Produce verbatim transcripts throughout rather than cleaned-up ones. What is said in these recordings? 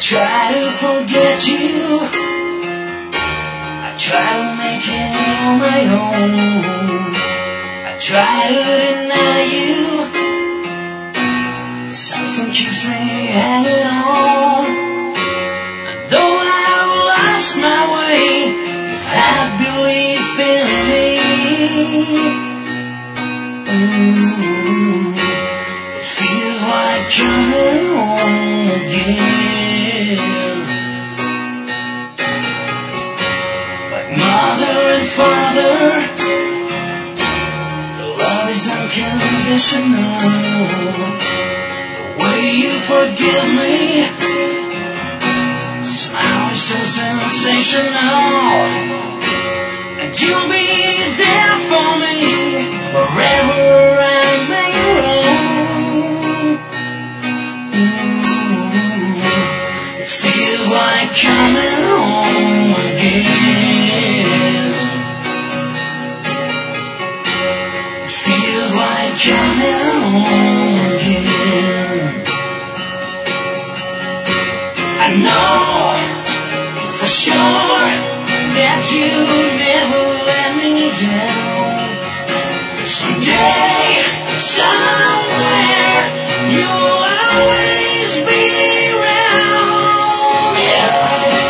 try to forget you. I try to make it on my own. I try to deny you. Something keeps me hanging on. And though I've lost my way, you've had belief in me. Ooh, it feels like coming home again. Like mother and father, your love is unconditional. You forgive me. Smile is so sensational, and you'll be there for me wherever I may roam. Ooh, it feels like coming home again. It feels like coming home again. I know for sure that you never let me down. Someday, somewhere, you'll always be around. Yeah.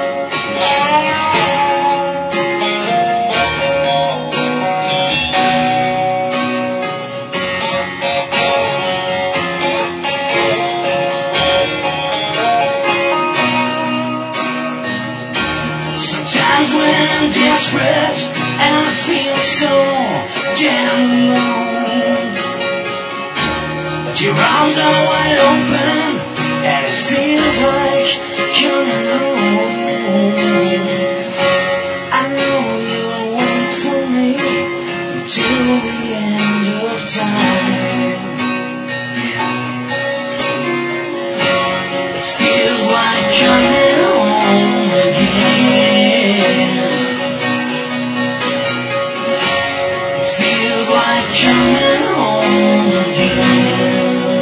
Desperate, and I feel so damn alone. But your arms are wide open, and it feels like coming home. I know you'll wait for me until the end of time. It feels like coming home again. Like coming home again.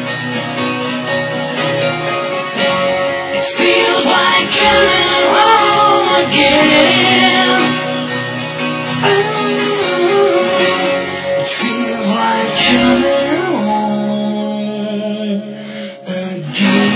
It feels like coming home again. Ooh, it feels like coming home again.